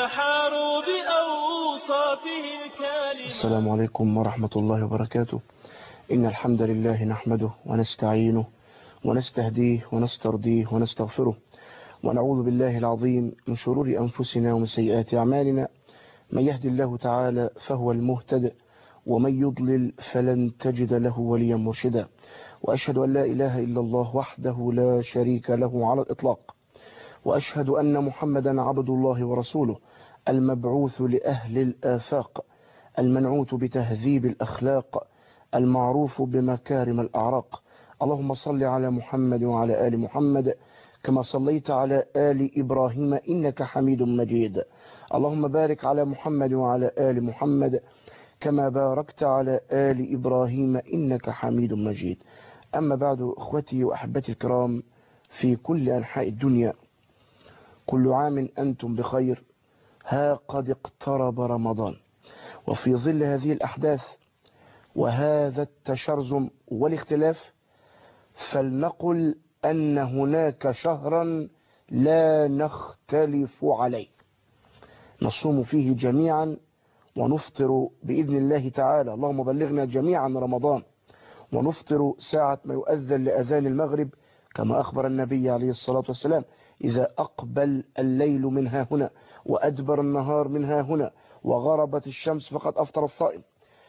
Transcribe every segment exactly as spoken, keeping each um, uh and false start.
تحاروا بأوصافه الكالمة. السلام عليكم ورحمة الله وبركاته. إن الحمد لله نحمده ونستعينه ونستهديه ونسترضيه ونستغفره، ونعوذ بالله العظيم من شرور أنفسنا ومن سيئات أعمالنا. من يهد الله تعالى فهو المهتد، ومن يضلل فلن تجد له وليا مرشدا. وأشهد أن لا إله إلا الله وحده لا شريك له على الإطلاق، وأشهد أن محمدا عبد الله ورسوله، المبعوث لأهل الآفاق، المنعوت بتهذيب الأخلاق، المعروف بمكارم الأعراق. اللهم صل على محمد وعلى آل محمد كما صليت على آل إبراهيم إنك حميد مجيد. اللهم بارك على محمد وعلى آل محمد كما باركت على آل إبراهيم إنك حميد مجيد. أما بعد، أخوتي وأحبتي الكرام في كل أنحاء الدنيا، كل عام أنتم بخير. ها قد اقترب رمضان، وفي ظل هذه الأحداث وهذا التشرذم والاختلاف، فلنقل أن هناك شهرا لا نختلف عليه نصوم فيه جميعا ونفطر بإذن الله تعالى. اللهم بلغنا جميعا رمضان، ونفطر ساعة ما يؤذن لأذان المغرب، كما أخبر النبي عليه الصلاة والسلام: إذا أقبل الليل منها هنا وأدبر النهار منها هنا وغربت الشمس فقد أفطر الصائم.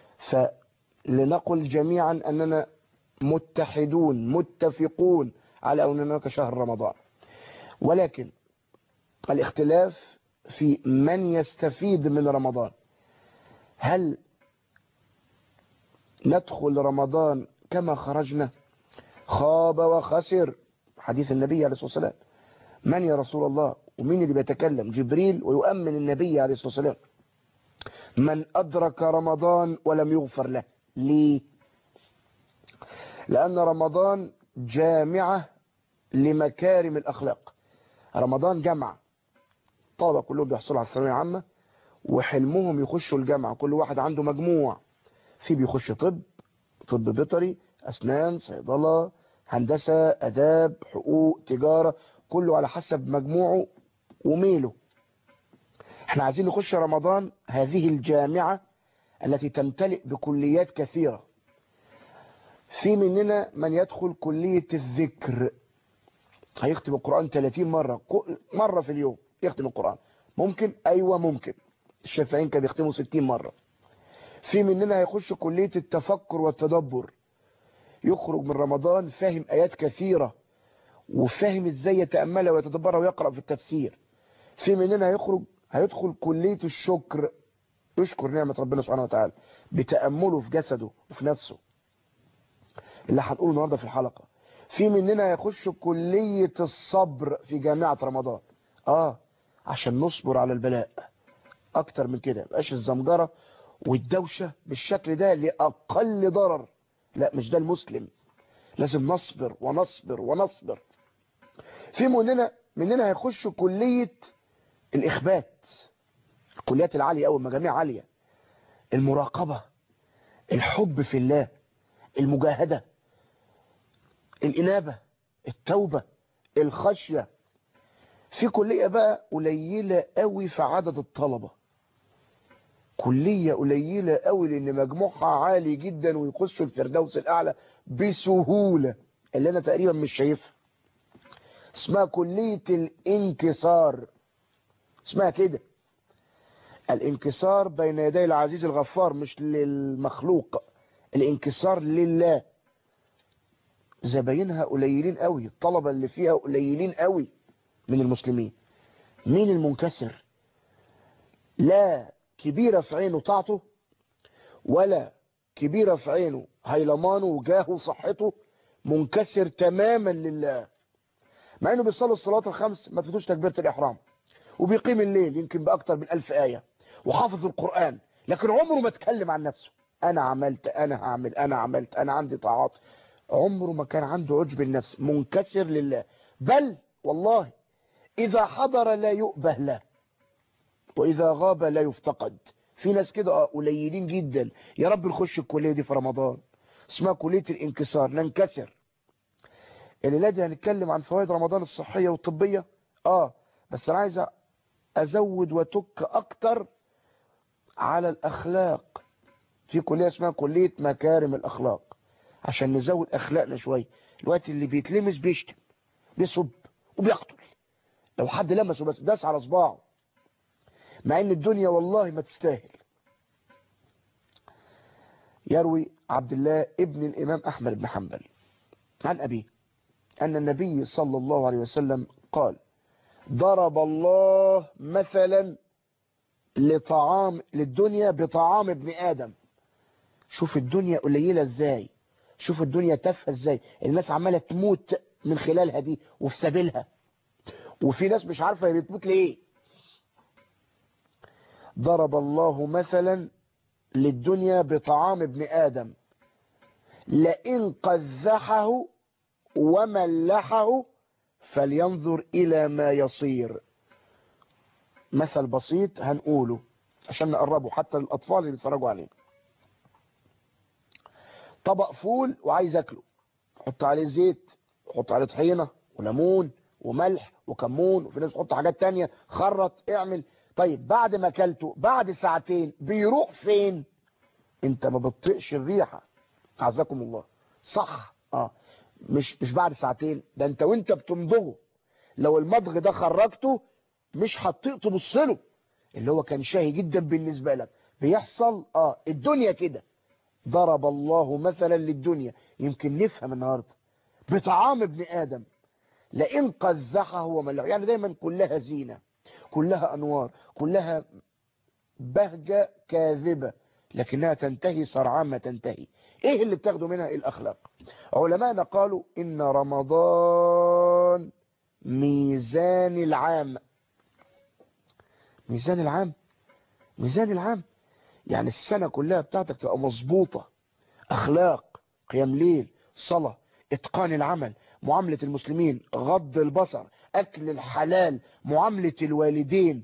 فلنقل جميعا أننا متحدون متفقون على أن هناك شهر رمضان، ولكن الاختلاف في من يستفيد من رمضان. هل ندخل رمضان كما خرجنا؟ خاب وخسر، حديث النبي عليه الصلاة والسلام. من يا رسول الله؟ ومين اللي بيتكلم؟ جبريل، ويؤمن النبي عليه الصلاة والسلام: من أدرك رمضان ولم يغفر له. ليه؟ لأن رمضان جامعة لمكارم الأخلاق. رمضان جمع طلبة كلهم بيحصلوا على الثانوية عامة وحلمهم يخشوا الجامعة، كل واحد عنده مجموع، في بيخش طب، طب بيطري، أسنان، صيدلة، هندسة، أداب، حقوق، تجارة، كله على حسب مجموعه وميله. احنا عايزين نخش رمضان هذه الجامعة التي تمتلئ بكليات كثيرة. في مننا من يدخل كلية الذكر، هيختم القرآن ثلاثين مرة مرة في اليوم، يختم القرآن. ممكن؟ أيوة ممكن. الشافعين كانوا بيختموا ستين مرة. في مننا هيخش كلية التفكر والتدبر، يخرج من رمضان فاهم آيات كثيرة وفاهم ازاي يتأملها ويتدبرها ويقرأ في التفسير. في مننا هيخرج هيدخل كلية الشكر، يشكر نعمة ربنا سبحانه وتعالى بتأمله في جسده وفي نفسه، اللي هنقوله النهارده في الحلقة. في مننا هيخش كلية الصبر في جامعة رمضان، اه عشان نصبر على البلاء. اكتر من كده مبقاش الزمجرة والدوشة بالشكل ده لأقل ضرر. لا، مش ده المسلم، لازم نصبر ونصبر ونصبر. في مننا مننا هيخش كلية الإخبات، الكليات العالية أو المجاميع عالية، المراقبة، الحب في الله، المجاهدة، الإنابة، التوبة، الخشية. في كلية بقى قليلة قوي في عدد الطلبة، كلية قليلة قوي لأن مجموعها عالي جدا ويخشوا الفردوس الأعلى بسهولة، اللي أنا تقريبا مش شايفها. اسمها كلية الانكسار، اسمها كده، الانكسار بين يدي العزيز الغفار، مش للمخلوق، الانكسار لله. زباينها قليلين قوي، الطلبة اللي فيها قليلين قوي من المسلمين. مين المنكسر؟ لا كبيرة في عينه طاعته، ولا كبيرة في عينه هيلمانه وجاهه وصحته، منكسر تماما لله. مع انه بيصلي الصلاه الخمس ما تفوتوش تكبيره الاحرام، وبيقيم الليل يمكن باكتر من ألف آية، وحافظ القرآن، لكن عمره ما اتكلم عن نفسه: انا عملت، انا هعمل، انا عملت، انا عندي طاعات. عمره ما كان عنده عجب النفس، منكسر لله. بل والله اذا حضر لا يؤبه له، واذا غاب لا يفتقد. في ناس كده قليلين جدا. يا رب نخش الكليه دي في رمضان، اسمها كليه الانكسار، ننكسر. الليله دي هنتكلم عن فوائد رمضان الصحيه والطبيه، اه بس انا عايز ازود وتك اكتر على الاخلاق. في كلية اسمها كلية مكارم الاخلاق عشان نزود اخلاقنا شوية. الوقت اللي بيتلمس بيشتم بيصب وبيقتل، لو حد لمسه بس داس على صباعه، مع ان الدنيا والله ما تستاهل. يروي عبد الله ابن الامام احمد بن حنبل عن ابيه ان النبي صلى الله عليه وسلم قال: ضرب الله مثلا لطعام للدنيا بطعام ابن ادم. شوف الدنيا قليله ازاي، شوف الدنيا تافهه ازاي، الناس عماله تموت من خلالها دي وفي سبيلها، وفي ناس مش عارفه هي بتموت ليه. ضرب الله مثلا للدنيا بطعام ابن ادم لئن قذحه وملحه فلينظر الى ما يصير. مثل بسيط هنقوله عشان نقربه حتى للاطفال اللي بيتفرجوا علينا. طبق فول وعايز اكله، حط عليه زيت، حط عليه طحينه وليمون وملح وكمون، وفي ناس تحط حاجات تانية، خرط اعمل. طيب بعد ما اكلته بعد ساعتين بيروح فين؟ انت ما بتطيقش الريحه، عزكم الله، صح؟ اه مش مش بعد ساعتين، ده انت وانت بتمضغه لو المضغ ده خرجته مش هتطيق تبص له، اللي هو كان شاهي جدا بالنسبه لك. بيحصل اه الدنيا كده. ضرب الله مثلا للدنيا، يمكن نفهم النهارده، بطعام ابن ادم لئن قذحه وملحه، يعني دايما كلها زينه، كلها انوار، كلها بهجه كاذبه، لكنها تنتهي سرعان ما تنتهي. ايه اللي بتاخده منها؟ الاخلاق. علماءنا قالوا ان رمضان ميزان العام. ميزان العام، ميزان العام يعني السنة كلها بتاعتك تبقى مظبوطة، اخلاق، قيام ليل، صلاة، اتقان العمل، معاملة المسلمين، غض البصر، اكل الحلال، معاملة الوالدين،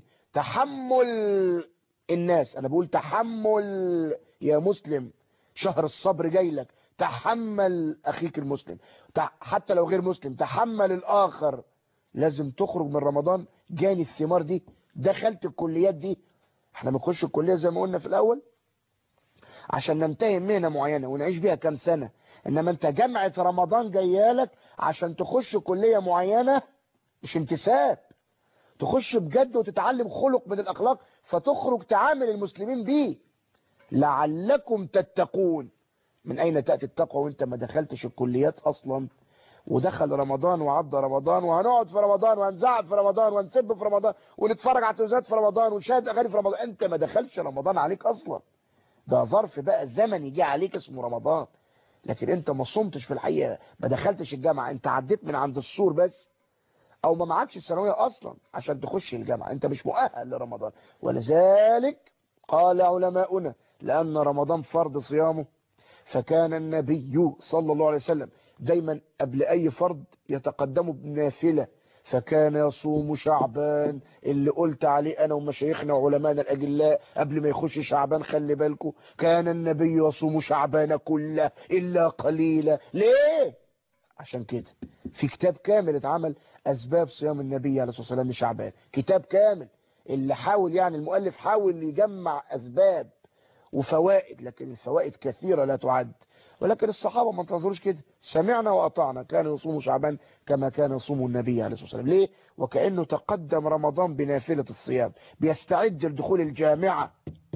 تحمل الناس. انا بقول تحمل يا مسلم، شهر الصبر جاي لك، تحمل اخيك المسلم، حتى لو غير مسلم تحمل الاخر. لازم تخرج من رمضان جاني الثمار دي، دخلت الكليات دي. احنا بنخش الكلية زي ما قلنا في الاول عشان ننتهي مهنة معينة ونعيش بيها كام سنة، انما انت جامعة رمضان جايالك عشان تخش كلية معينة، مش انتساب، تخش بجد وتتعلم خلق من الاخلاق فتخرج تعامل المسلمين بيه لعلكم تتقون. من اين تأتي التقوى وانت ما دخلتش الكليات اصلا؟ ودخل رمضان وعدى رمضان وهنقعد في رمضان وهنزعل في رمضان ونسب في رمضان ونتفرج على التلفزيونات في رمضان ونشاهد اغاني في رمضان. انت ما دخلش رمضان عليك اصلا، ده ظرف بقى زمن يجي عليك اسمه رمضان، لكن انت ما صمتش في الحقيقة، ما دخلتش الجامعة، انت عديت من عند السور بس، او ما معكش الثانوية اصلا عشان تخش الجامعة، انت مش مؤهل لرمضان. ولذلك قال علماؤنا لان رمضان فرض صيامه، فكان النبي صلى الله عليه وسلم دايما قبل اي فرض يتقدمه بنافلة، فكان يصوم شعبان اللي قلت عليه انا ومشايخنا وعلماءنا الاجلاء قبل ما يخش شعبان. خلي بالكم كان النبي يصوم شعبان كله الا قليلا. ليه؟ عشان كده في كتاب كامل اتعمل اسباب صيام النبي عليه الصلاه والسلام لشعبان، كتاب كامل، اللي حاول يعني المؤلف حاول يجمع اسباب وفوائد، لكن الفوائد كثيرة لا تعد. ولكن الصحابة ما انتظروش كده، سمعنا وأطعنا، كانوا يصوموا شعبان كما كان يصوم النبي عليه الصلاة والسلام. ليه؟ وكأنه تقدم رمضان بنافلة الصيام، بيستعد لدخول الجامعة.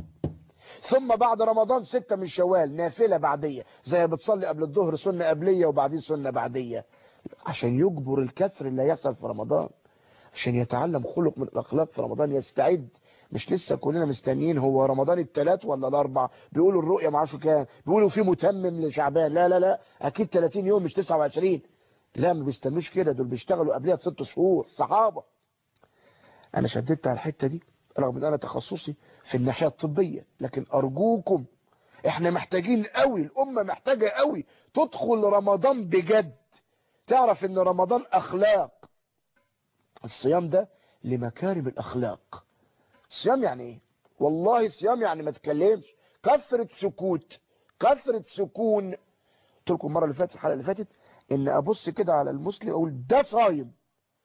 ثم بعد رمضان ستة من شوال نافلة بعدية، زي بتصلي قبل الظهر سنة قبلية وبعدين سنة بعدية، عشان يجبر الكسر اللي هيحصل في رمضان، عشان يتعلم خلق من الأخلاق في رمضان، يستعد. مش لسه كلنا مستنيين هو رمضان الثلاث ولا الاربع، بيقولوا الرؤية ما عارفه كام، بيقولوا في متمم لشعبان، لا لا لا اكيد ثلاثين يوم مش تسعة وعشرين. لا ما بيستنوش كده، دول بيشتغلوا قبلها بست شهور الصحابة. انا شددت على الحتة دي رغم ان انا تخصصي في الناحية الطبية، لكن ارجوكم احنا محتاجين قوي، الامة محتاجة قوي تدخل رمضان بجد، تعرف ان رمضان اخلاق. الصيام ده لمكارم الاخلاق. صيام يعني ايه؟ والله صيام يعني ما تتكلمش، كثرة سكوت، كثرة سكون. قلت لكم المره اللي فاتت، الحلقه اللي فاتت، ان ابص كده على المسلم اقول ده صايم،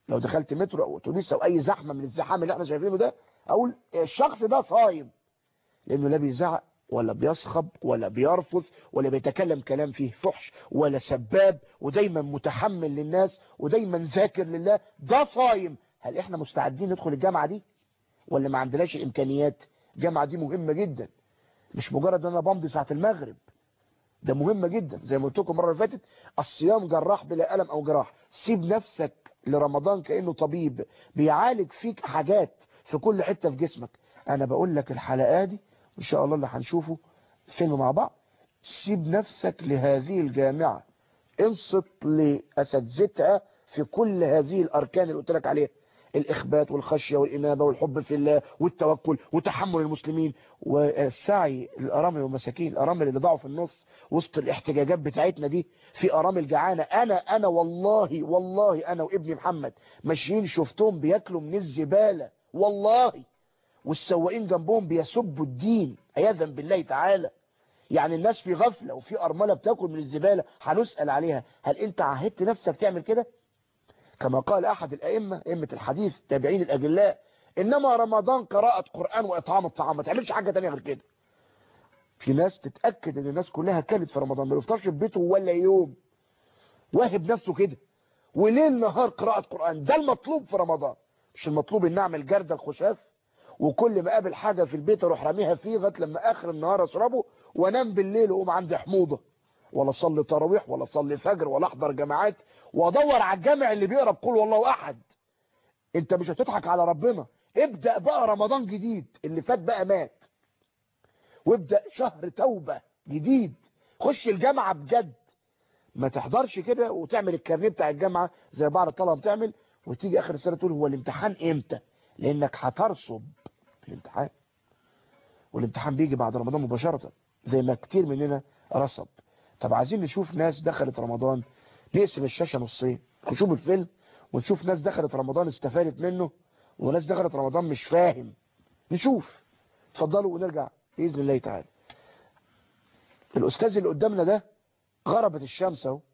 لو دخلت مترو او اتوبيس او اي زحمه من الزحام اللي احنا شايفينه ده، اقول الشخص ده صايم، لانه لا بيزعق ولا بيصخب ولا بيرفض ولا بيتكلم كلام فيه فحش ولا سباب، ودايما متحمل للناس ودايما ذاكر لله، ده صايم. هل احنا مستعدين ندخل الجامعه دي ولا ما عندناش الامكانيات؟ الجامعه دي مهمه جدا، مش مجرد ان انا بمضي ساعه المغرب، ده مهمه جدا. زي ما قلت لكم المره اللي فاتت، الصيام جراح بلا الم او جراح. سيب نفسك لرمضان كانه طبيب بيعالج فيك حاجات في كل حته في جسمك. انا بقول لك الحلقه دي ان شاء الله اللي هنشوفه فيلم مع بعض، سيب نفسك لهذه الجامعه، انصت لاساتذتها في كل هذه الاركان اللي قلت لك عليها، الإخبات والخشية والإنابة والحب في الله والتوكل وتحمل المسلمين والسعي للأرامل والمساكين، الأرامل اللي ضاعوا في النص وسط الاحتجاجات بتاعتنا دي. في أرامل جعانة، أنا أنا والله والله أنا وابني محمد ماشيين شفتهم بياكلوا من الزبالة والله، والسواقين جنبهم بيسبوا الدين عياذا بالله تعالى. يعني الناس في غفلة وفي أرملة بتاكل من الزبالة، هنسأل عليها. هل أنت عهدت نفسك تعمل كده؟ كما قال أحد الأئمة، أئمة الحديث تابعين الأجلاء، إنما رمضان قراءة قرآن وإطعام الطعام، ما تعملش حاجة تانية غير كده. في ناس تتأكد إن الناس كلها كلت في رمضان، ما يفطرش في بيته ولا يوم، واهب نفسه كده، وليل نهار قراءة قرآن. ده المطلوب في رمضان، مش المطلوب إن أعمل جردة الخشاف وكل ما قابل حاجة في البيت أروح راميها فيه لغايه لما آخر النهار أشربه وأنام بالليل وأقوم عندي حموضة، ولا أصلي تراويح ولا أصلي فجر ولا أحضر جماعات وأدور على الجامع اللي بيقرأ بقول والله أحد. انت مش هتضحك على ربنا. ابدأ بقى رمضان جديد، اللي فات بقى مات، وابدأ شهر توبة جديد، خش الجامعة بجد. ما تحضرش كده وتعمل الكارنيه بتاع الجامعة زي بعض الطلبة بتعمل، وتيجي اخر السنة تقول هو الامتحان امتى، لانك هترصب الامتحان، والامتحان بيجي بعد رمضان مباشرة زي ما كتير مننا رصب. طب عايزين نشوف ناس دخلت رمضان، نقسم الشاشة نصين، نشوف الفيلم ونشوف ناس دخلت رمضان استفادت منه وناس دخلت رمضان مش فاهم. نشوف، اتفضلوا ونرجع بإذن الله تعالى. الأستاذ اللي قدامنا ده غربت الشمس اهو،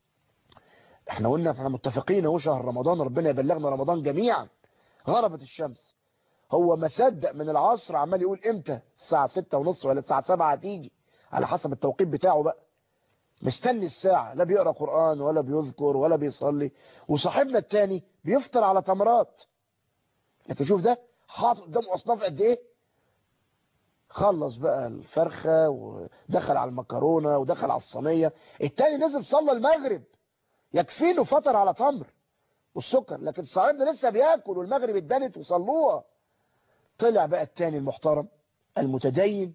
احنا قلنا احنا متفقين اهو شهر رمضان، ربنا يبلغنا رمضان جميعا. غربت الشمس، هو ما صدق من العصر عمال يقول امتى الساعة ستة ونص ولا الساعة سبعة هتيجي على حسب التوقيت بتاعه بقى، مستني الساعة، لا بيقرأ قرآن ولا بيذكر ولا بيصلي. وصاحبنا التاني بيفطر على تمرات، انت شوف ده حاطط قدامه اصناف قد ايه. خلص بقى الفرخة ودخل على المكرونة ودخل على الصينية. التاني نزل صلى المغرب، يكفي له فطر على تمر والسكر، لكن صاحبنا لسه بياكل والمغرب اتدنت وصلوها. طلع بقى التاني المحترم المتدين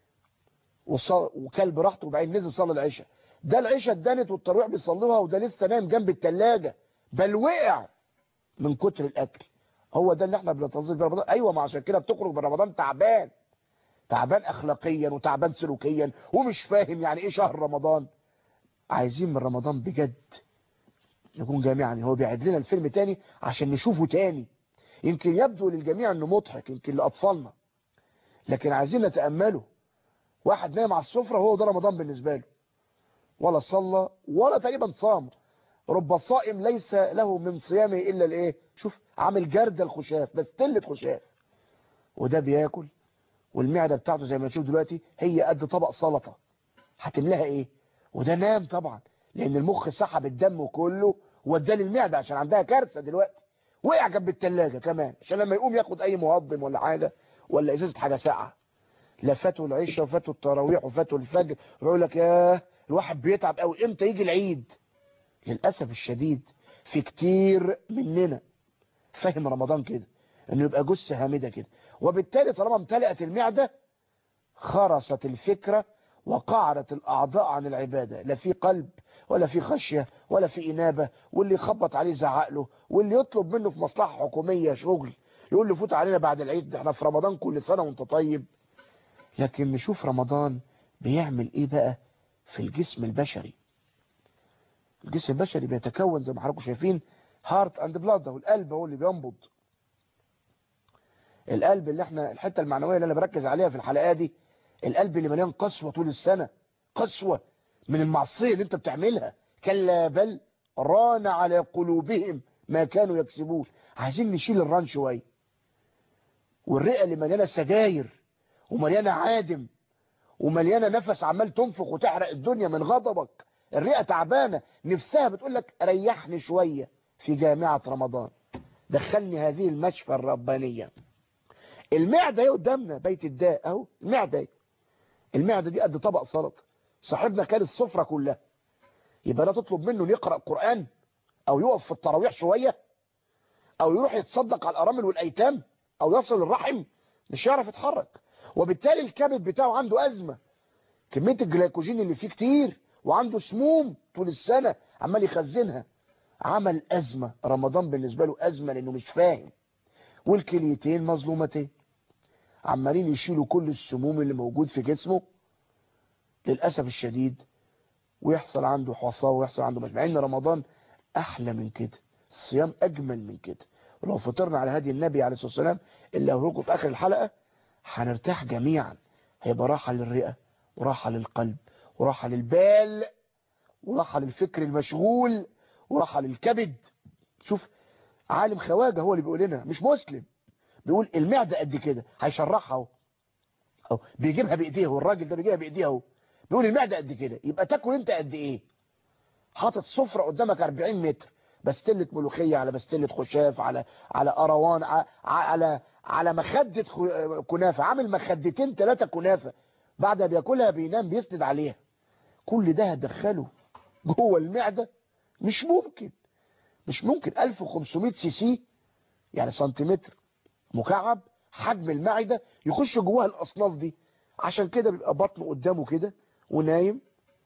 وكل براحته، وبعدين نزل صلى العشاء. ده العشاء اتدنت والترويح بيصلوها، وده لسه نايم جنب التلاجة بل وقع من كتر الاكل. هو ده اللي احنا بننتظر في رمضان. ايوه، ما عشان كده بتخرج من رمضان تعبان، تعبان اخلاقيا وتعبان سلوكيا ومش فاهم يعني ايه شهر رمضان. عايزين من رمضان بجد نكون جميعا. هو بيعد لنا الفيلم تاني عشان نشوفه تاني، يمكن يبدو للجميع انه مضحك، يمكن لاطفالنا، لكن عايزين نتامله. واحد نايم على السفره هو ده رمضان بالنسبه له، ولا صلى ولا تقريبا صام. رب صائم ليس له من صيامه الا الايه، شوف عامل جرد الخشاف بس تلة خشاف، وده بياكل والمعده بتاعته زي ما نشوف دلوقتي هي قد طبق سلطه، هتملاها ايه؟ وده نام طبعا لان المخ سحب الدم كله واداه للمعده عشان عندها كارثه دلوقتي. وقع جنب الثلاجه كمان عشان لما يقوم ياخد اي مهضم ولا حاجه ولا ازازه حاجه ساقعه. لا فاتوا العشاء وفاتوا التراويح وفاتوا الفجر، ويقول لك ياه الواحد بيتعب قوي امتى يجي العيد. للاسف الشديد في كتير مننا فاهم رمضان كده انه يبقى جثه هامده كده، وبالتالي طالما امتلأت المعده خرست الفكره وقعرت الاعضاء عن العباده، لا في قلب ولا في خشيه ولا في انابه، واللي يخبط عليه زعق له، واللي يطلب منه في مصلحه حكوميه شغل يقول له فوت علينا بعد العيد، احنا في رمضان كل سنه وانت طيب. لكن نشوف رمضان بيعمل ايه بقى في الجسم البشري. الجسم البشري بيتكون زي ما حضراتكم شايفين هارت اند بلاد، هو القلب هو اللي بينبض. القلب اللي احنا الحته المعنويه اللي انا بركز عليها في الحلقه دي، القلب اللي مليان قسوه طول السنه، قسوه من المعصيه اللي انت بتعملها. كلا بل ران على قلوبهم ما كانوا يكسبون. عايزين نشيل الران شويه، والرئه اللي مليانه سجاير ومليانه عادم ومليانه نفس عمال تنفخ وتحرق الدنيا من غضبك، الرئه تعبانه نفسها بتقول لك ريحني شويه في جامعه رمضان، دخلني هذه المشفى الربانيه. المعده اهي قدامنا بيت الداء اهو، المعده اهي، المعده دي قد طبق سلطه، صاحبنا كان السفره كلها، يبقى لا تطلب منه يقرا قران او يقف في التراويح شويه او يروح يتصدق على الارامل والايتام او يصل الرحم، مش هيعرف يتحرك. وبالتالي الكبد بتاعه عنده ازمه، كميه الجلايكوجين اللي فيه كتير، وعنده سموم طول السنه عمال يخزنها، عمل ازمه. رمضان بالنسبه له ازمه لانه مش فاهم. والكليتين مظلومتين عمالين يشيلوا كل السموم اللي موجود في جسمه للاسف الشديد، ويحصل عنده حصاه ويحصل عنده مش، مع ان رمضان احلى من كده، الصيام اجمل من كده. ولو فطرنا على هدي النبي عليه الصلاه والسلام اللي هقوله في اخر الحلقه هنرتاح جميعا، هيبقى راحه للرئه وراحه للقلب وراحه للبال وراحه للفكر المشغول وراحه للكبد. شوف عالم خواجه هو اللي بيقول لنا، مش مسلم، بيقول المعده قد كده، هيشرحها اهو اهو، بيجيبها بايديه، والراجل ده بيجيبها بايديه اهو، بيقول المعده قد كده، يبقى تاكل انت قد ايه؟ حاطط سفره قدامك أربعين متر، بستله ملوخيه على بستله خشاف على على قروان على على على مخده كنافه، عامل مخدتين ثلاثه كنافه، بعد ما بياكلها بينام بيسند عليها. كل ده هتدخله جوه المعده؟ مش ممكن، مش ممكن. ألف وخمسمائة سي سي يعني سنتيمتر مكعب حجم المعده يخش جواها الاصناف دي. عشان كده بيبقى بطنه قدامه كده ونايم،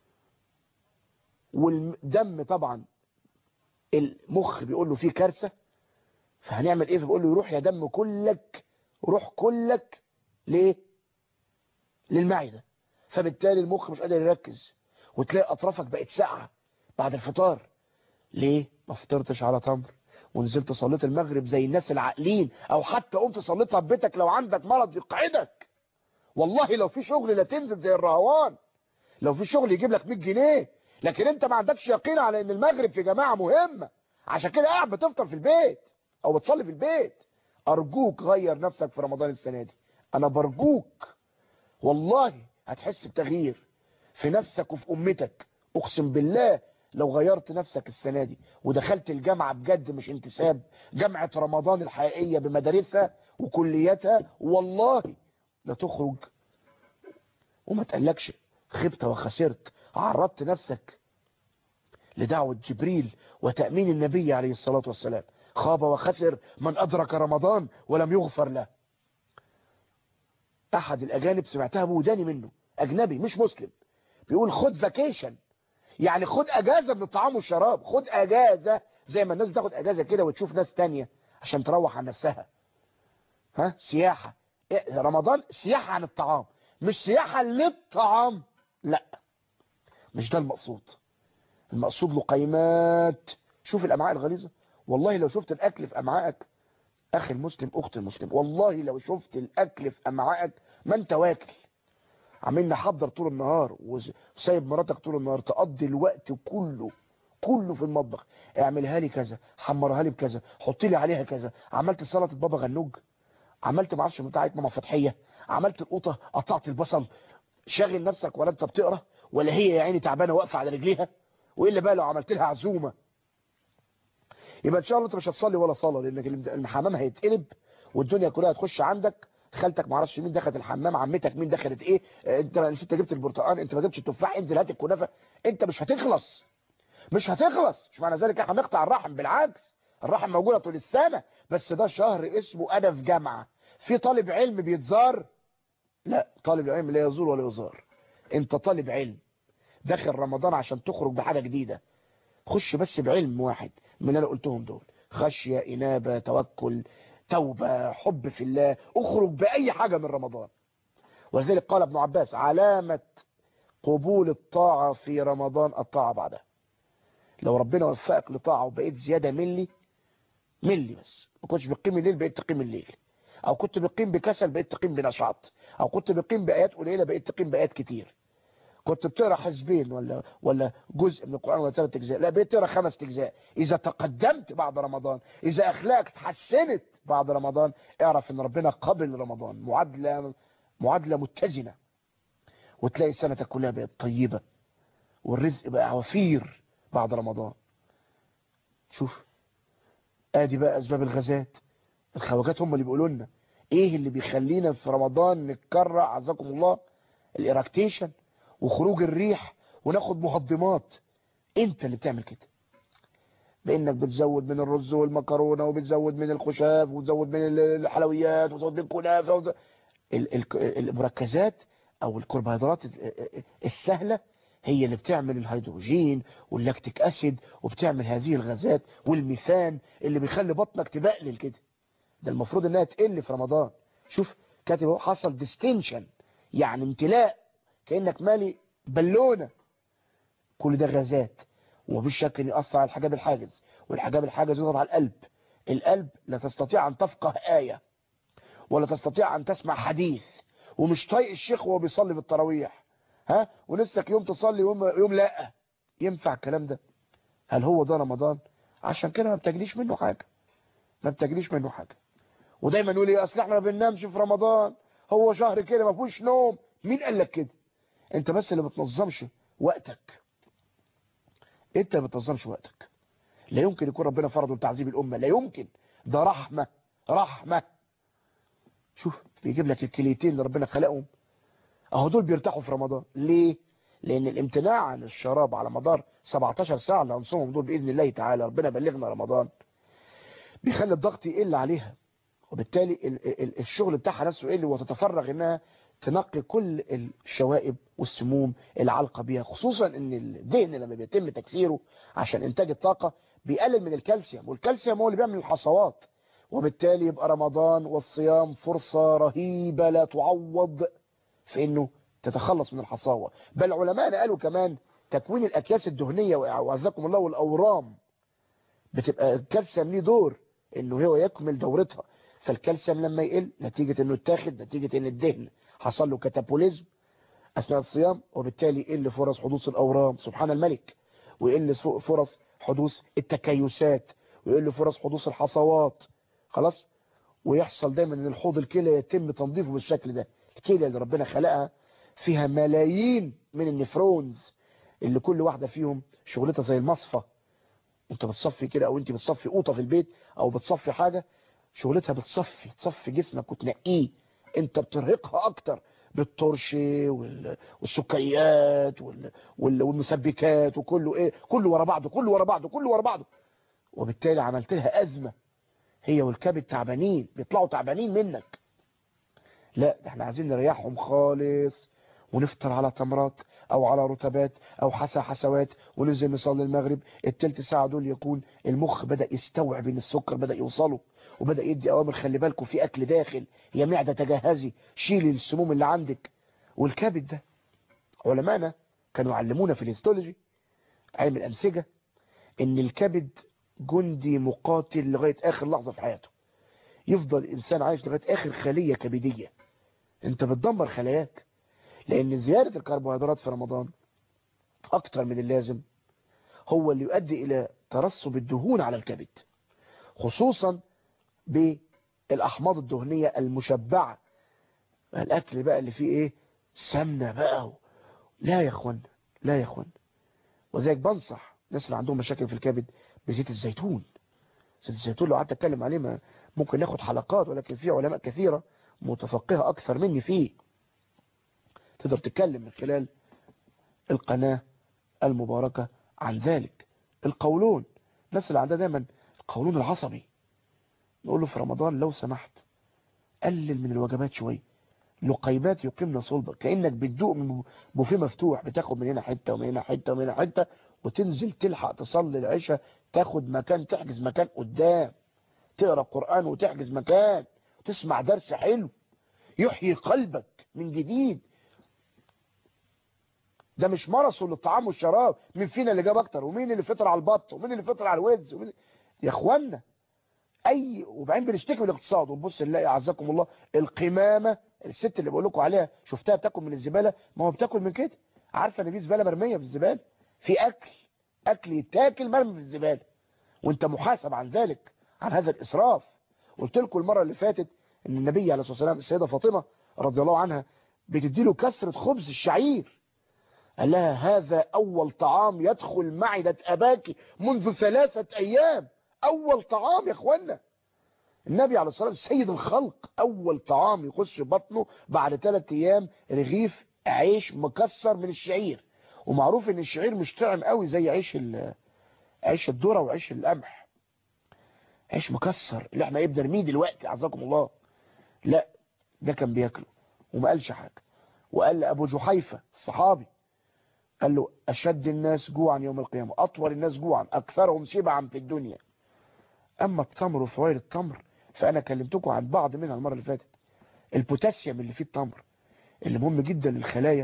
والدم طبعا المخ بيقول له فيه كارثه، فهنعمل ايه؟ فبيقول له يروح يا دم كلك، روح كلك ليه؟ للمعده. فبالتالي المخ مش قادر يركز، وتلاقي اطرافك بقت ساقعه بعد الفطار. ليه؟ ما فطرتش على تمر ونزلت صليت المغرب زي الناس العاقلين، او حتى قمت صليتها في بيتك لو عندك مرض يقعدك. والله لو في شغل لا تنزل زي الرهوان، لو في شغل يجيب لك مية جنيه، لكن انت ما عندكش يقين على ان المغرب في جماعه مهمه، عشان كده قاعد بتفطر في البيت او بتصلي في البيت. ارجوك غير نفسك في رمضان السنه دي، انا برجوك والله هتحس بتغيير في نفسك وفي امتك. اقسم بالله لو غيرت نفسك السنه دي ودخلت الجامعه بجد مش انتساب، جامعه رمضان الحقيقيه بمدارسها وكلياتها، والله لا تخرج وما تقلقش خبت وخسرت، عرضت نفسك لدعوة جبريل وتأمين النبي عليه الصلاة والسلام. خاب وخسر من أدرك رمضان ولم يغفر له. أحد الأجانب سمعتها بوداني منه، أجنبي مش مسلم، بيقول خد فاكيشن، يعني خد أجازة من الطعام والشراب، خد أجازة زي ما الناس بتاخد أجازة كده وتشوف ناس تانية عشان تروح عن نفسها. ها سياحة، رمضان سياحة عن الطعام، مش سياحة للطعام، لا مش ده المقصود. المقصود لقيمات. شوف الامعاء الغليظه، والله لو شفت الاكل في امعائك اخي المسلم اختي المسلم، والله لو شفت الاكل في امعائك ما انت واكل، عمال نحضر طول النهار وسايب مراتك طول النهار تقضي الوقت كله كله في المطبخ، اعملها لي كذا، حمرها لي بكذا، حط لي عليها كذا، عملت سلطه بابا غنوج، عملت ما اعرفش بتاعه ماما فتحيه، عملت القوطه، قطعت البصل، شاغل نفسك ولا انت بتقرا ولا هي يا عيني تعبانه واقفه على رجليها. والا بقى لو عملت لها عزومه يبقى ان شاء الله انت مش هتصلي ولا صلاه، لان الحمام هيتقلب والدنيا كلها هتخش عندك. خالتك ما اعرفش مين دخلت الحمام، عمتك مين دخلت ايه، انت انت جبت البرتقال، انت ما جبتش التفاح، انزل هات الكنافه، انت مش هتخلص مش هتخلص. مش معنى ذلك احنا هنقطع الرحم، بالعكس الرحم موجوده طول السنه، بس ده شهر اسمه انا في جامعه. في طالب علم بيتزار؟ لا، طالب العلم لا يزور ولا يزار. انت طالب علم داخل رمضان عشان تخرج بحاجه جديده، خش بس بعلم واحد من اللي انا قلتهم دول، خشيه، انابه، توكل، توبه، حب في الله، اخرج باي حاجه من رمضان. ولذلك قال ابن عباس علامه قبول الطاعه في رمضان الطاعه بعدها. لو ربنا وفقك لطاعه وبقيت زياده ملي ملي بس، ما كنتش بتقيم الليل بقيت تقيم الليل، او كنت بتقيم بكسل بقيت تقيم بنشاط، او كنت بتقيم بايات قليله بقيت تقيم بايات كتير. كنت بتقرا حزبين ولا ولا جزء من القرآن ولا ثلاث اجزاء، لا بقيت تقرا خمس اجزاء. اذا تقدمت بعد رمضان، اذا اخلاقك اتحسنت بعد رمضان، اعرف ان ربنا قبل رمضان. معادلة معادلة متزنة، وتلاقي سنتك كلها بقت طيبة، والرزق بقى وفير بعد رمضان. شوف ادي بقى اسباب الغازات. الخواجات هم اللي بيقولوا لنا ايه اللي بيخلينا في رمضان نتكرع عزكم الله. الاراكتيشن وخروج الريح وناخد مهضمات. انت اللي بتعمل كده، بانك بتزود من الرز والمكرونه، وبتزود من الخشاف، وتزود من الحلويات، وتزود من الكنافه وز... ال- ال- المركزات او الكربوهيدرات السهله هي اللي بتعمل الهيدروجين واللاكتيك اسيد، وبتعمل هذه الغازات والميثان اللي بيخلي بطنك تبقلل كده. ده المفروض انها تقل في رمضان. شوف كاتب اهو، حصل ديستنشن يعني امتلاء، كانك مالي بالونه. كل ده غازات، ومفيش شك ان يأثر على الحجاب الحاجز، والحجاب الحاجز يضغط على القلب. القلب لا تستطيع ان تفقه آية، ولا تستطيع ان تسمع حديث، ومش طايق الشيخ وهو بيصلي بالتراويح، ها، ونفسك يوم تصلي يوم يوم لا. ينفع الكلام ده؟ هل هو ده رمضان؟ عشان كده ما بتجليش منه حاجه، ما بتجليش منه حاجه. ودايما يقول ايه، اصل احنا ما بننامش في رمضان، هو شهر كده ما فيهوش نوم. مين قال لك كده؟ انت بس اللي بتنظمش وقتك، انت ما بتنظمش وقتك. لا يمكن يكون ربنا فرضه لتعذيب الامه، لا يمكن. ده رحمه، رحمه. شوف بيجيب لك الكليتين اللي ربنا خلقهم اهو، دول بيرتاحوا في رمضان. ليه؟ لان الامتناع عن الشراب على مدار سبعتاشر ساعه اللي هنصومهم دول باذن الله تعالى، ربنا بلغنا رمضان، بيخلي الضغط يقل عليها، وبالتالي ال ال الشغل بتاعها نفسه يقل، وتتفرغ انها تنقي كل الشوائب والسموم العالقه بيها. خصوصا ان الدهن لما بيتم تكسيره عشان انتاج الطاقه بيقلل من الكالسيوم، والكالسيوم هو اللي بيعمل الحصوات. وبالتالي يبقى رمضان والصيام فرصه رهيبه لا تعوض في انه تتخلص من الحصاوه. بل علماء قالوا كمان تكوين الاكياس الدهنيه وعزكم الله والاورام، بتبقى الكالسيوم ليه دور انه هو يكمل دورتها. فالكالسيوم لما يقل نتيجه انه اتاخد، نتيجه ان الدهن حصل له كاتابوليزم اثناء الصيام، وبالتالي يقل فرص حدوث الاورام سبحان الملك، ويقل فرص حدوث التكيسات، ويقل فرص حدوث الحصوات. خلاص. ويحصل دايما ان الحوض الكلى يتم تنظيفه بالشكل ده. الكلى اللي ربنا خلقها فيها ملايين من النفرونز، اللي كل واحده فيهم شغلتها زي المصفى. انت بتصفي كده، او انت بتصفي قوطه في البيت، او بتصفي حاجه، شغلتها بتصفي تصفي جسمك وتنقيه. انت بترهقها اكتر بالطرش والسكريات والمسبكات وكله ايه، كله ورا بعضه كله ورا بعضه كله ورا بعضه. وبالتالي عملت لها ازمه، هي والكبد تعبانين، بيطلعوا تعبانين منك. لا ده احنا عايزين نريحهم خالص، ونفطر على تمرات او على رطبات او حسى حسوات، وننزل نصلي المغرب. التلت ساعه دول يكون المخ بدا يستوعب ان السكر بدا يوصله، وبدا يدي اوامر خلي بالكم في اكل داخل، يا معده تجهزي، شيلي السموم اللي عندك. والكبد ده علماءنا كانوا يعلمونا في الهيستولوجي علم الانسجه ان الكبد جندي مقاتل لغايه اخر لحظه في حياته. يفضل الانسان عايش لغايه اخر خليه كبديه. انت بتدمر خلاياك، لان زياده الكربوهيدرات في رمضان اكتر من اللازم هو اللي يؤدي الى ترسب الدهون على الكبد، خصوصا بالاحماض الدهنيه المشبعه. الاكل بقى اللي فيه ايه، سمنه بقى. لا يا اخوان، لا يا اخوان. وذلك بنصح الناس اللي عندهم مشاكل في الكبد بزيت الزيتون. زيت الزيتون لو قعدت اتكلم عليه ما ممكن ناخد حلقات، ولكن في علماء كثيره متفقهه اكثر مني فيه، تقدر تتكلم من خلال القناه المباركه عن ذلك. القولون، الناس اللي عندها دايما القولون العصبي، نقول له في رمضان لو سمحت قلل من الوجبات شويه، لقيمات يقيمنا صلبة، كأنك بتدوق من بوفيه مفتوح، بتاخد من هنا حتة ومن هنا حتة ومن هنا حتة، وتنزل تلحق تصلي العشاء، تاخد مكان، تحجز مكان قدام، تقرأ قرآن وتحجز مكان، تسمع درس حلو يحيي قلبك من جديد. ده مش ماراثون للطعام والشراب، مين فينا اللي جاب اكتر، ومين اللي فطر على البط، ومين اللي فطر على الوز، ومين... يا اخوانا اي. وبعدين بنشتكي من الاقتصاد، ونبص نلاقي اعزكم الله القمامه، الست اللي بقول لكم عليها شفتها بتاكل من الزباله، ما هو بتاكل من كده عارفه ان في زباله مرميه في الزباله، في اكل اكل يتاكل مرمي في الزباله، وانت محاسب عن ذلك، عن هذا الاسراف. قلت لكم المره اللي فاتت ان النبي عليه الصلاه والسلام السيده فاطمه رضي الله عنها بتدي له كسره خبز الشعير، قال لها هذا اول طعام يدخل معده اباك منذ ثلاثه ايام. اول طعام يا اخوانا، النبي عليه الصلاه والسلام سيد الخلق، اول طعام يخش بطنه بعد ثلاث ايام رغيف عيش مكسر من الشعير. ومعروف ان الشعير مش طعم قوي زي عيش عيش الذره وعيش القمح، عيش مكسر اللي احنا ايه بنرميه دلوقتي عزكم الله، لا ده كان بياكله وما قالش حاجه. وقال لابو جحيفه الصحابي، قال له اشد الناس جوعا يوم القيامه، اطول الناس جوعا، اكثرهم شبعا في الدنيا. اما التمر وفوائد التمر فانا كلمتكم عن بعض منها المره اللي فاتت. البوتاسيوم اللي فيه التمر اللي مهم جدا للخلايا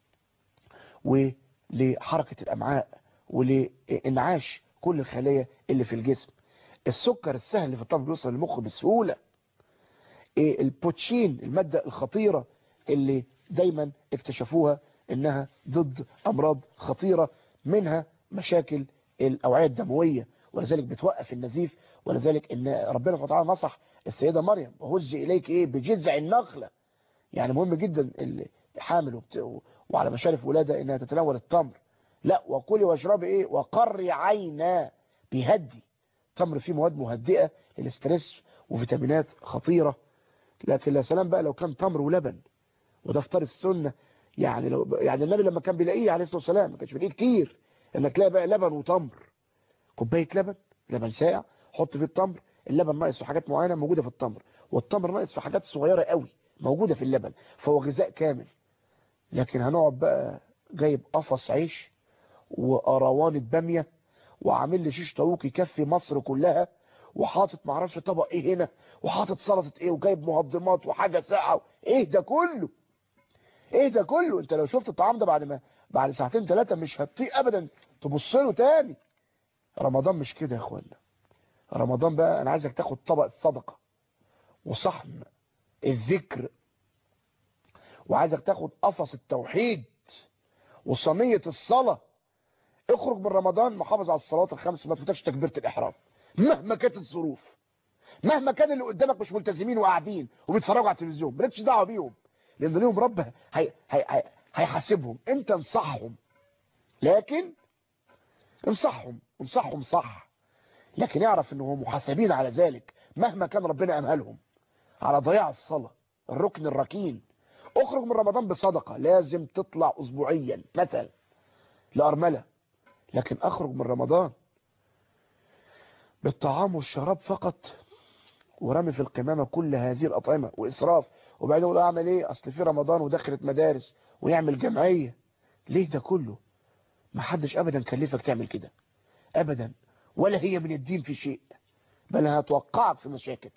ولحركه الامعاء ولانعاش كل الخلايا اللي في الجسم. السكر السهل اللي في التمر بيوصل للمخ بسهوله. إيه البوتشين، الماده الخطيره اللي دايما اكتشفوها انها ضد امراض خطيره، منها مشاكل الاوعيه الدمويه، ولذلك بتوقف النزيف. ولذلك ان ربنا سبحانه وتعالى نصح السيده مريم وهز اليك ايه بجذع النخله. يعني مهم جدا اللي حامل وبت... وعلى مشارف ولاده انها تتناول التمر. لا وكلي واشربي ايه وقري عينا، بيهدي. التمر فيه مواد مهدئه للاسترس وفيتامينات خطيره. لكن يا سلام بقى لو كان تمر ولبن، وده فطار السنه. يعني لو يعني النبي لما كان بيلاقيه عليه الصلاه والسلام ما كانش بيلاقيه كتير، انك تلاقي بقى لبن وتمر، كوبايه لبن لبن ساقع حط فيه التمر. اللبن ناقص في حاجات معينه موجوده في التمر، والتمر ناقص في حاجات صغيره قوي موجوده في اللبن، فهو غذاء كامل. لكن هنقعد بقى جايب قفص عيش وقروانه باميه وعامل لي شيش طاووق يكفي مصر كلها، وحاطط معرفش طبق ايه هنا، وحاطط سلطه ايه، وجايب مهضمات وحاجه ساقعه. ايه ده كله؟ ايه ده كله؟ انت لو شفت الطعام ده بعد ما بعد ساعتين ثلاثه مش هتطيق ابدا تبص له تاني. رمضان مش كده يا اخوانا. رمضان بقى انا عايزك تاخد طبق الصدقه وصحن الذكر، وعايزك تاخد قفص التوحيد وصينيه الصلاه. اخرج من رمضان محافظ على الصلوات الخمس، ما تفوتكش تكبيره الاحرام مهما كانت الظروف، مهما كان اللي قدامك مش ملتزمين وقاعدين وبيتفرجوا على التلفزيون، مالكش دعوه بيهم، لان ليهم رب هي هي هي هيحاسبهم. انت انصحهم، لكن انصحهم انصحهم صح، لكن اعرف انهم محاسبين على ذلك مهما كان ربنا امهلهم على ضياع الصلاه الركن الركين. اخرج من رمضان بصدقه لازم تطلع اسبوعيا مثلا لارمله، لكن اخرج من رمضان بالطعام والشراب فقط ورمي في القمامه كل هذه الاطعمه واسراف، وبعدين اقول اعمل ايه اصل في رمضان ودخلت مدارس ويعمل جمعيه. ليه ده كله؟ ما حدش ابدا كلفك تعمل كده ابدا، ولا هي من الدين في شيء، بل هتوقعك في مشاكل.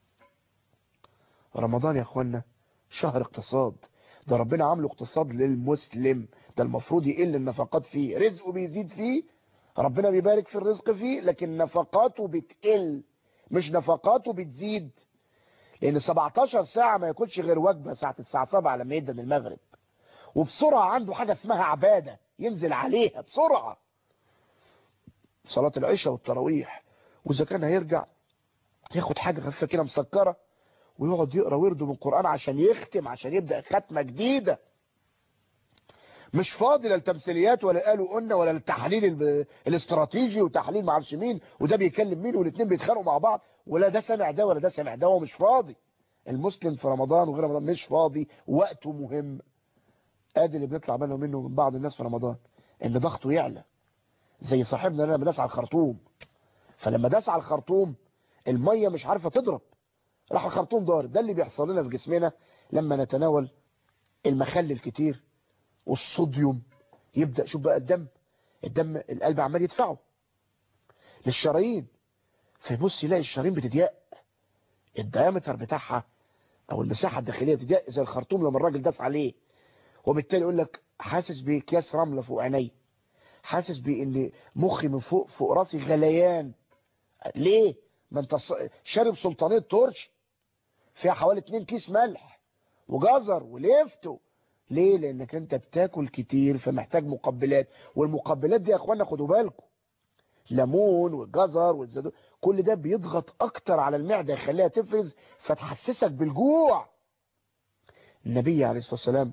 رمضان يا اخوانا شهر اقتصاد، ده ربنا عامله اقتصاد للمسلم، ده المفروض يقل النفقات فيه، رزقه بيزيد فيه، ربنا بيبارك في الرزق فيه، لكن نفقاته بتقل مش نفقاته بتزيد. لان سبعتاشر ساعة ما ياكلش غير وجبة ساعة الساعة سبعة لما يدن المغرب، وبسرعة عنده حاجة اسمها عبادة ينزل عليها بسرعة، صلاة العشاء والتراويح. واذا كان هيرجع ياخد حاجة خفيفة كده مسكرة ويقعد يقرا ورده من القرآن عشان يختم، عشان يبدأ ختمة جديدة. مش فاضي للتمثيليات ولا قالوا قلنا ولا التحليل الاستراتيجي وتحليل ما اعرفش مين وده بيكلم مين والاثنين بيتخانقوا مع بعض، ولا ده سامع ده ولا ده سامع ده، هو مش فاضي. المسلم في رمضان وغير رمضان مش فاضي، وقته مهم. ادي اللي بيطلع منه منه من بعض الناس في رمضان ان ضغطه يعلى، زي صاحبنا لما داس على الخرطوم. فلما داس على الخرطوم الميه مش عارفه تضرب، راح الخرطوم ضارب. ده اللي بيحصل لنا في جسمنا لما نتناول المخلل الكتير والصوديوم. يبدأ شوف بقى الدم الدم القلب عمال يدفعه للشرايين، فيبص يلاقي الشرايين بتضيق، الديامتر بتاعها او المساحه الداخليه بتضيق زي الخرطوم لما الراجل داس عليه. وبالتالي يقول لك حاسس باكياس رمله فوق عيني، حاسس بان مخي من فوق فوق راسي غليان. ليه؟ ما انت شارب سلطانيه ترش فيها حوالي اتنين كيس ملح وجزر وليفتو ليه؟ لانك انت بتاكل كتير فمحتاج مقبلات، والمقبلات دي يا اخوانا خدوا بالكم، ليمون والجزر والزيتون كل ده بيضغط اكتر على المعده يخليها تفرز فتحسسك بالجوع. النبي عليه الصلاه والسلام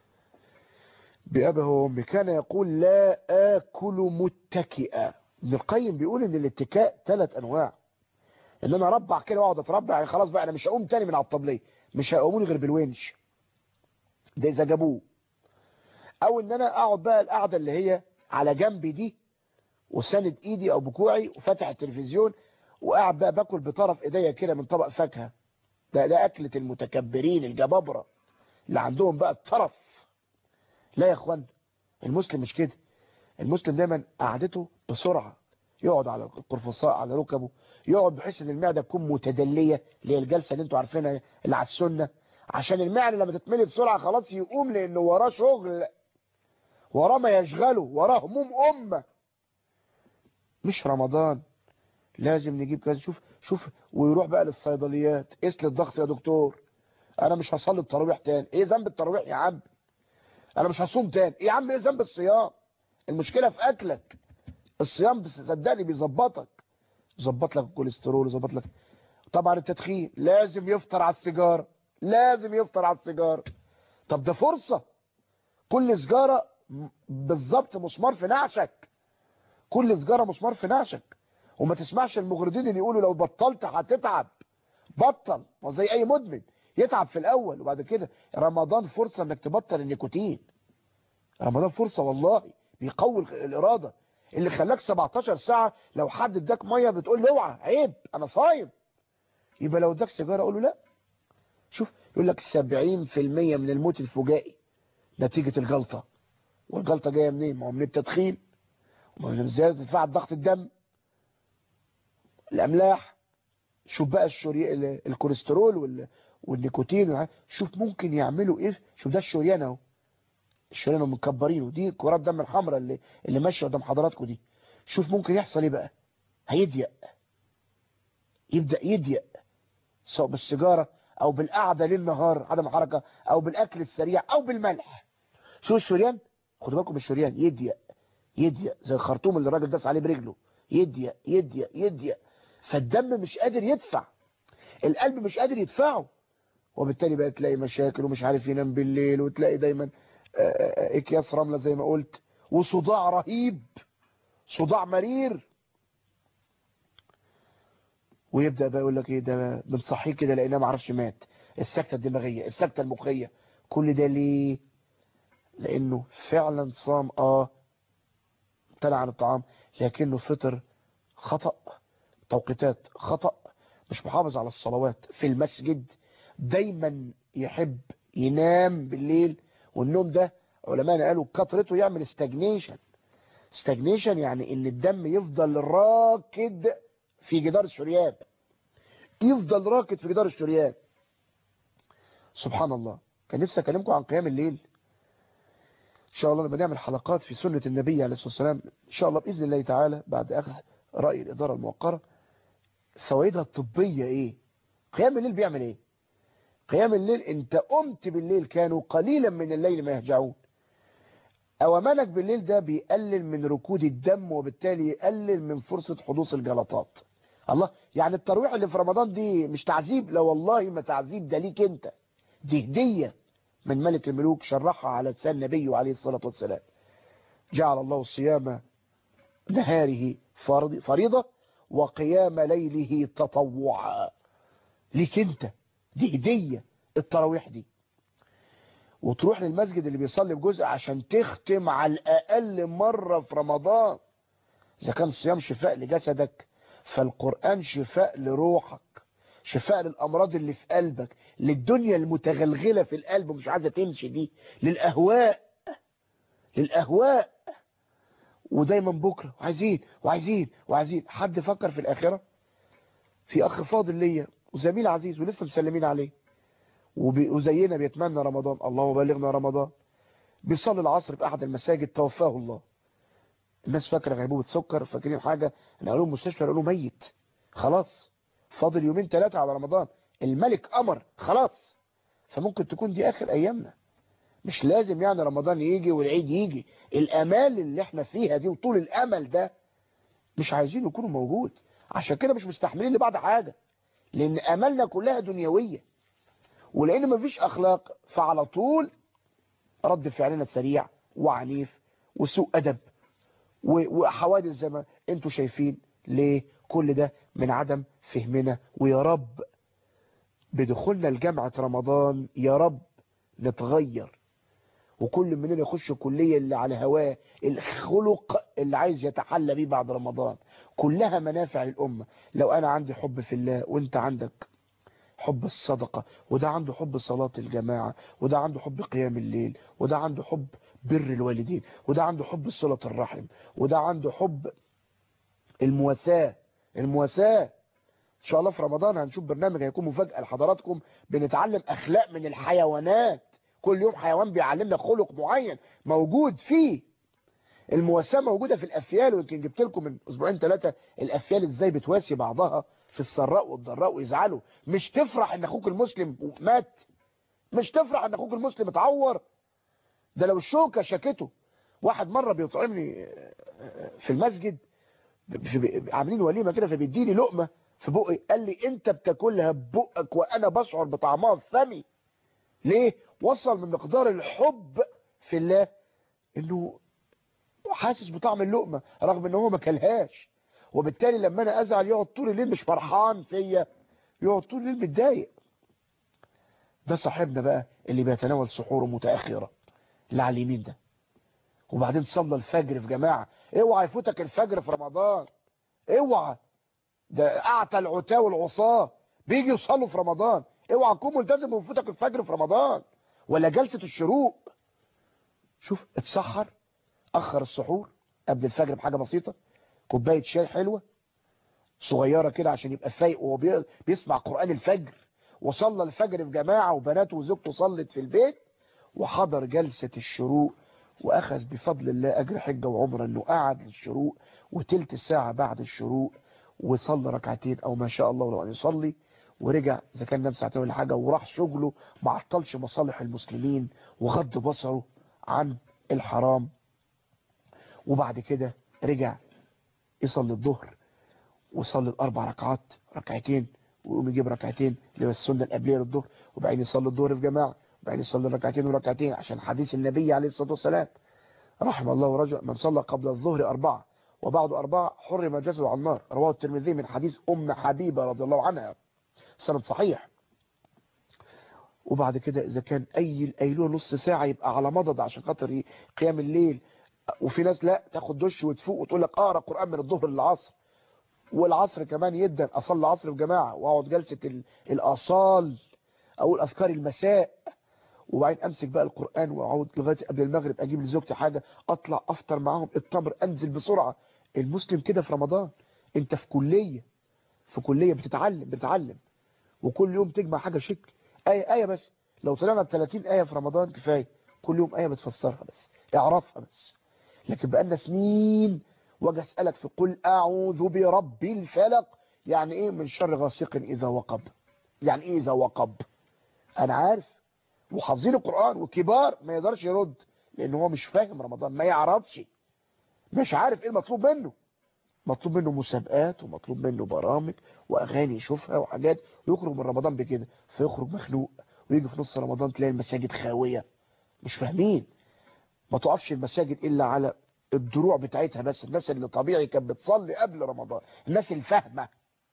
بأبه وأمي كان يقول لا آكل متكئا. ابن القيم بيقول ان الاتكاء ثلاث انواع، ان انا اربع كده واقعد اتربع يعني خلاص بقى انا مش هقوم تاني من على الطبليه، مش هيقوموني غير بالونش ده اذا جابوه، او ان انا اقعد بقى القعده اللي هي على جنبي دي وساند ايدي او بكوعي وفاتح التلفزيون وقاعد بقى باكل بطرف ايديا كده من طبق فاكهه. ده ده اكله المتكبرين الجبابره اللي عندهم بقى الطرف. لا يا اخوان، المسلم مش كده. المسلم دايما قعدته بسرعه، يقعد على القرفصاء على ركبه، يقعد بحيث ان المعده تكون متدليه، اللي هي الجلسه اللي انتوا عارفينها اللي على السنه، عشان المعده لما تتملي بسرعه خلاص يقوم، لانه وراه شغل، وراه ما يشغله، وراه هموم امه. مش رمضان لازم نجيب كذا. شوف شوف ويروح بقى للصيدليات، قيس لي الضغط يا دكتور، انا مش هصلي التراويح تاني. ايه ذنب التراويح يا عم؟ انا مش هصوم تاني. ايه يا عم ايه ذنب الصيام؟ المشكله في اكلك. الصيام بس صدقني بيظبطك، يظبط لك الكوليسترول، يظبط لك. طبعا التدخين لازم يفطر على السيجاره، لازم يفطر على السيجاره. طب ده فرصه، كل سيجاره بالظبط مسمار في نعشك، كل سيجاره مسمار في نعشك. وما تسمعش المغردين اللي يقولوا لو بطلت هتتعب. بطل، وزي اي مدمن يتعب في الاول وبعد كده. رمضان فرصه انك تبطل النيكوتين، رمضان فرصه والله بيقوي الاراده. اللي خلاك سبعتاشر ساعه لو حد اداك ميه بتقول له اوعى عيب انا صايم، يبقى لو اداك سيجاره قول له لا. شوف يقول لك سبعين في المية من الموت الفجائي نتيجه الجلطه. والجلطه جايه منين؟ ما هو من التدخين، ومن زياده ارتفاع ضغط الدم، الاملاح. شوف بقى الشريان الكوليسترول وال... والنيكوتين، شوف ممكن يعملوا ايه. شوف ده الشريان اهو، الشريان مكبرينه، دي كرات دم الحمراء اللي اللي ماشيه قدام حضراتكم دي. شوف ممكن يحصل ايه بقى، هيضيق، يبدا يضيق، سواء بالسيجاره او بالقعده ليل نهار عدم حركه او بالاكل السريع او بالملح. شوف الشريان، خدوا بالكم الشريان يضيق، يضيق زي الخرطوم اللي الراجل داس عليه برجله، يضيق يضيق يضيق، فالدم مش قادر يدفع، القلب مش قادر يدفعه، وبالتالي بقى تلاقي مشاكل ومش عارف ينام بالليل، وتلاقي دايما اكياس رملة زي ما قلت، وصداع رهيب، صداع مرير. ويبدأ بقى يقول لك ايه ده بنصحيه كده لقيناه ما عرفش مات، السكتة الدماغية، السكتة المخية. كل ده ليه؟ لانه فعلا صام اه امتنع عن الطعام، لكنه فطر خطأ، توقيتات خطأ، مش محافظ على الصلوات في المسجد، دايما يحب ينام بالليل. والنوم ده علماء قالوا كثرته يعمل استجنيشن. استجنيشن يعني ان الدم يفضل راكد في جدار الشريان، يفضل راكد في جدار الشريان. سبحان الله. كان نفسي اكلمكم عن قيام الليل ان شاء الله لما نعمل حلقات في سنة النبي عليه الصلاة والسلام ان شاء الله باذن الله تعالى بعد اخذ رأي الادارة الموقرة. فوائدها الطبية ايه؟ قيام الليل بيعمل ايه؟ قيام الليل انت قمت بالليل كانوا قليلا من الليل ما يهجعون. اوامنك بالليل ده بيقلل من ركود الدم، وبالتالي يقلل من فرصة حدوث الجلطات. الله، يعني الترويح اللي في رمضان دي مش تعذيب؟ لا والله ما تعذيب، ده ليك انت، دي هدية من ملك الملوك شرحها على لسان النبي عليه الصلاة والسلام. جعل الله صيام نهاره فريضة وقيام ليله تطوعا. ليك انت، دي هدية التراويح دي. وتروح للمسجد اللي بيصلي بجزء عشان تختم على الأقل مرة في رمضان. إذا كان صيام شفاء لجسدك فالقرآن شفاء لروحك، شفاء للأمراض اللي في قلبك، للدنيا المتغلغلة في القلب مش عايزة تمشي دي، للأهواء، للأهواء. ودايما بكرة وعايزين وعايزين وعايزين. حد فكر في الآخرة؟ في أخ فاضل ليا وزميل عزيز ولسه مسلمين عليه وزينا بيتمنى رمضان، الله بلغنا رمضان، بيصلي العصر في احد المساجد توفاه الله. الناس فاكره غيبوبه سكر، فاكرين حاجه، نقلوه المستشفى قالوا ميت خلاص، فاضل يومين ثلاثه على رمضان، الملك امر خلاص. فممكن تكون دي اخر ايامنا، مش لازم يعني رمضان يجي والعيد يجي. الامال اللي احنا فيها دي وطول الامل ده مش عايزين يكونوا موجود. عشان كده مش مستحملين لبعض حاجة، لان امالنا كلها دنيوية، ولان مفيش اخلاق فعلى طول رد فعلنا سريع وعنيف وسوء ادب وحوادث زي ما انتوا شايفين. ليه؟ كل ده من عدم فهمنا. ويا رب بدخولنا لجامعة رمضان يا رب نتغير، وكل مننا يخش الكلية اللي على هواه، الخلق اللي عايز يتحلى بيه بعد رمضان. كلها منافع للأمة. لو أنا عندي حب في الله وانت عندك حب الصدقة، وده عنده حب صلاة الجماعة، وده عنده حب قيام الليل، وده عنده حب بر الوالدين، وده عنده حب صلة الرحم، وده عنده حب المواساة. المواساة ان شاء الله في رمضان هنشوف برنامج هيكون مفاجأة لحضراتكم، بنتعلم اخلاق من الحيوانات. كل يوم حيوان بيعلمنا خلق معين موجود فيه. المواساة موجودة في الافيال، ويمكن جبت لكم من اسبوعين ثلاثة الافيال ازاي بتواسي بعضها في السراء والضراء ويزعلوا. مش تفرح ان اخوك المسلم مات؟ مش تفرح ان اخوك المسلم اتعور؟ ده لو الشوكة شكته. واحد مرة بيطعمني في المسجد، عاملين وليمة كده، فبيديني لقمة في بقي، قال لي انت بتاكلها ببقك وانا بشعر بطعمها في فمي. ليه؟ وصل من مقدار الحب في الله انه حاسس بطعم اللقمة رغم ان هو ما كلهاش. وبالتالي لما انا ازعل يقعد طول الليل مش فرحان فيا، يقعد طول الليل متضايق. ده صاحبنا بقى اللي بيتناول سحوره متاخره اللي على اليمين ده، وبعدين صلى الفجر في جماعه. اوعى يفوتك الفجر في رمضان، اوعى. ده اعتى العتاه والعصاه بيجي يصلوا في رمضان. اوعى تكون ملتزم ويفوتك الفجر في رمضان ولا جلسه الشروق. شوف اتسحر، اخر السحور قبل الفجر بحاجه بسيطه، كوبايه شاي حلوه صغيره كده عشان يبقى فايق وهو بيسمع قران الفجر، وصلى الفجر في جماعه وبناته وزوجته صلت في البيت، وحضر جلسه الشروق، واخذ بفضل الله اجر حجه وعمره انه قعد للشروق وتلت ساعه بعد الشروق وصلى ركعتين او ما شاء الله لو ان يصلي، ورجع اذا كان نام ساعتين ولا حاجه وراح شغله، ما عطلش مصالح المسلمين وغض بصره عن الحرام. وبعد كده رجع يصلي الظهر ويصلي الاربع ركعات، ركعتين ويقوم يجيب ركعتين اللي هو السنه القبليه للظهر، وبعدين يصلي الظهر في جماعه، وبعدين يصلي ركعتين وركعتين عشان حديث النبي عليه الصلاه والسلام رحم الله رجل من صلى قبل الظهر اربعه وبعد اربعه حرم جسده على النار، رواه الترمذي من حديث ام حبيبه رضي الله عنها، سند صحيح. وبعد كده اذا كان اي الايلوه نص ساعه يبقى على مضض عشان خاطر قيام الليل. وفي ناس لا تاخد دش وتفوق وتقول لك اقرا قران من الظهر للعصر، والعصر كمان يدا اصلي العصر في جماعه واقعد جلسه الاصال او اذكار المساء، وبعدين امسك بقى القران واقعد لغايه قبل المغرب، اجيب لزوجتي حاجه، اطلع افطر معاهم التمر، انزل بسرعه. المسلم كده في رمضان. انت في كليه، في كليه بتتعلم بتتعلم وكل يوم تجمع حاجه شكل ايه ايه بس. لو طلعنا ب ثلاثين ايه في رمضان كفايه، كل يوم ايه بتفسرها بس، اعرفها بس. لكن بقالنا سنين واجي اسالك في قل اعوذ برب الفلق، يعني ايه من شر غاسق اذا وقب؟ يعني ايه اذا وقب؟ انا عارف، وحافظين القران وكبار ما يقدرش يرد لان هو مش فاهم رمضان، ما يعرفش، مش عارف ايه المطلوب منه. مطلوب منه مسابقات ومطلوب منه برامج واغاني يشوفها وحاجات، ويخرج من رمضان بكده، فيخرج مخنوق، ويجي في نص رمضان تلاقي المساجد خاويه. مش فاهمين. ما تقفش المساجد الا على الدروع بتاعتها بس، الناس اللي طبيعي كانت بتصلي قبل رمضان، الناس الفاهمه.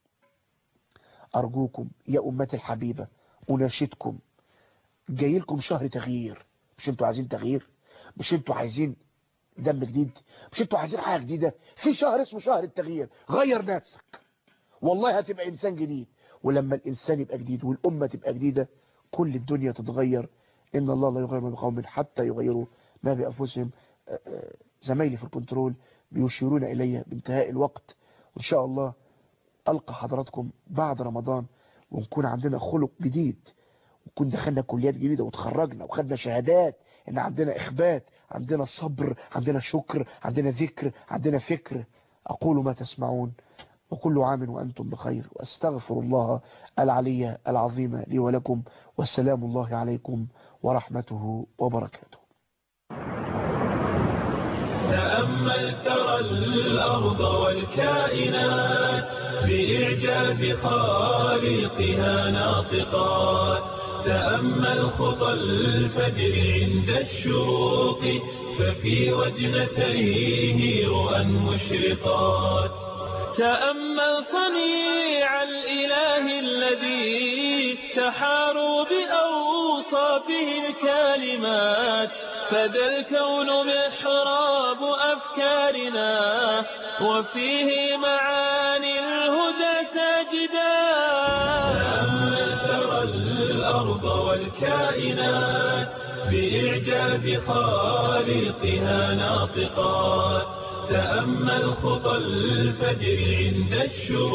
ارجوكم يا امتي الحبيبه، اناشدكم، جاي لكم شهر تغيير. مش انتوا عايزين تغيير؟ مش انتوا عايزين دم جديد؟ مش انتوا عايزين حاجه جديده؟ في شهر اسمه شهر التغيير، غير نفسك والله هتبقى انسان جديد. ولما الانسان يبقى جديد والامه تبقى جديده كل الدنيا تتغير. ان الله لا يغير ما بقوم حتى يغيروا ما بانفسهم. زمايلي في الكنترول بيشيرون الي بانتهاء الوقت، وان شاء الله القى حضراتكم بعد رمضان ونكون عندنا خلق جديد، ونكون دخلنا كليات جديده وتخرجنا وخدنا شهادات ان عندنا اخبات، عندنا صبر، عندنا شكر، عندنا ذكر، عندنا فكر. اقول ما تسمعون وكل عام وأنتم بخير، وأستغفر الله العلي العظيم لي ولكم، والسلام الله عليكم ورحمته وبركاته. تأمل ترى الأرض والكائنات بإعجاز خالقها ناطقات. تأمل خطى الفجر عند الشروق ففي وجنتيه رؤى مشرقات. تأمل صنيع الإله الذي تحاروا بأوصافه الكالمات. فذا الكون محراب أفكارنا وفيه معاني الهدى ساجدات. تأمل ترى الأرض والكائنات بإعجاز خالقها ناطقات. تأمل خطى الفجر عند الشروق